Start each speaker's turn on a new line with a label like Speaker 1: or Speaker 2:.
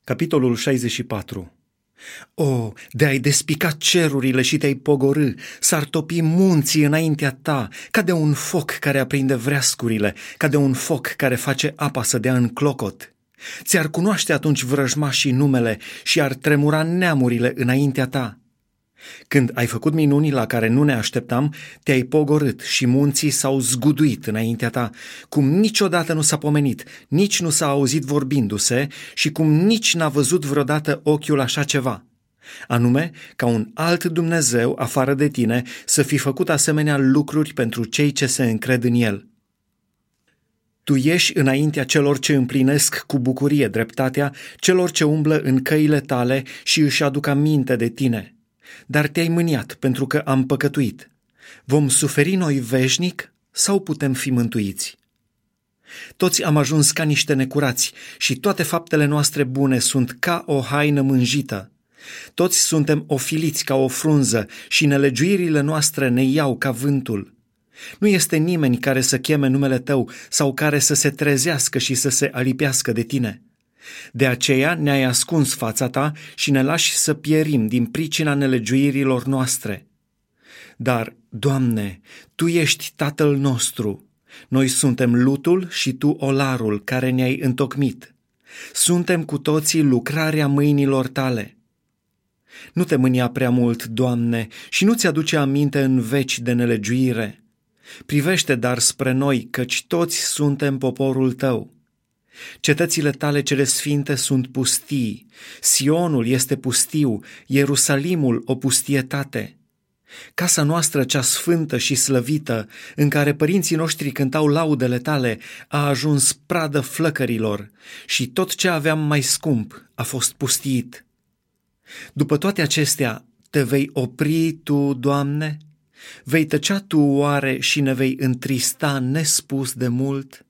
Speaker 1: Capitolul 64. O, de-ai despica cerurile și te-ai pogorâ, s-ar topi munții înaintea ta, ca de un foc care aprinde vreascurile, ca de un foc care face apa să dea în clocot. Ți-ar cunoaște atunci vrăjmașii numele și ar tremura neamurile înaintea ta. Când ai făcut minuni la care nu ne așteptam, te-ai pogorât și munții s-au zguduit înaintea ta, cum niciodată nu s-a pomenit, nici nu s-a auzit vorbindu-se și cum nici n-a văzut vreodată ochiul așa ceva. Anume, ca un alt Dumnezeu afară de tine să fi făcut asemenea lucruri pentru cei ce se încred în El. Tu ieși înaintea celor ce împlinesc cu bucurie dreptatea, celor ce umblă în căile tale și își aduc aminte de tine. Dar te-ai mâniat pentru că am păcătuit. Vom suferi noi veșnic sau putem fi mântuiți? Toți am ajuns ca niște necurați și toate faptele noastre bune sunt ca o haină mânjită. Toți suntem ofiliți ca o frunză și nelegiuirile noastre ne iau ca vântul. Nu este nimeni care să cheme numele tău sau care să se trezească și să se alipească de tine. De aceea ne-ai ascuns fața ta și ne lași să pierim din pricina nelegiuirilor noastre. Dar, Doamne, Tu ești Tatăl nostru. Noi suntem lutul și Tu olarul care ne-ai întocmit. Suntem cu toții lucrarea mâinilor Tale. Nu te mânia prea mult, Doamne, și nu ți aduce aminte în veci de nelegiuire. Privește dar spre noi, căci toți suntem poporul Tău. Cetățile Tale cele sfinte sunt pustii, Sionul este pustiu, Ierusalimul o pustietate. Casa noastră cea sfântă și slăvită, în care părinții noștri cântau laudele Tale, a ajuns pradă flăcărilor și tot ce aveam mai scump a fost pustiit. După toate acestea, te vei opri Tu, Doamne? Vei tăcea Tu oare și ne vei întrista nespus de mult?